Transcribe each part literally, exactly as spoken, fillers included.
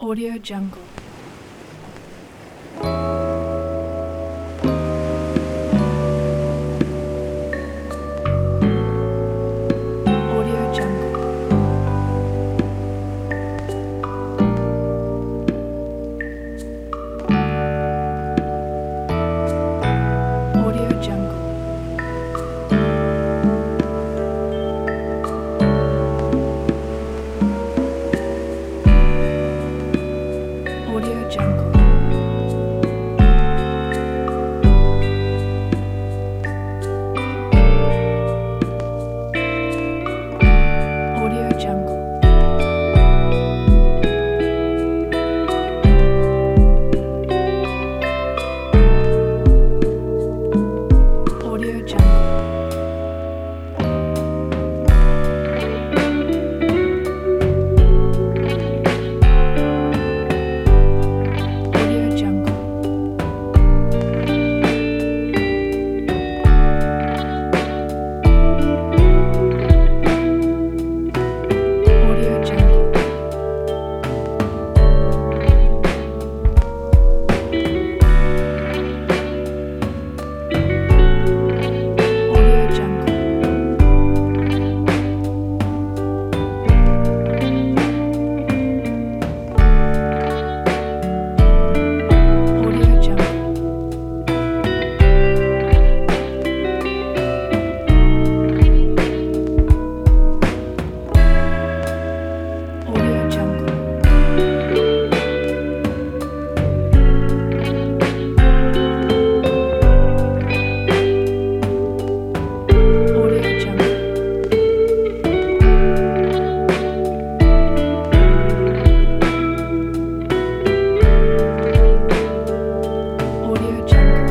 Audio Jungle. Audio Jungle. Audio Jungle. Audio Jungle. Audio Jungle. Audio Jungle. Audio Jungle. Audio Jungle. Audio Jungle. Audio Jungle. Audio Jungle. Audio Jungle. Audio Jungle.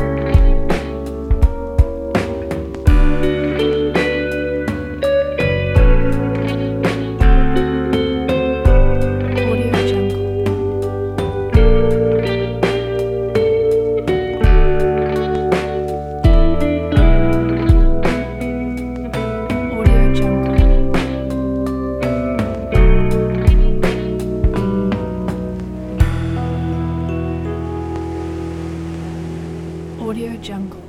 Audio Jungle. Audio Jungle. Audio Jungle.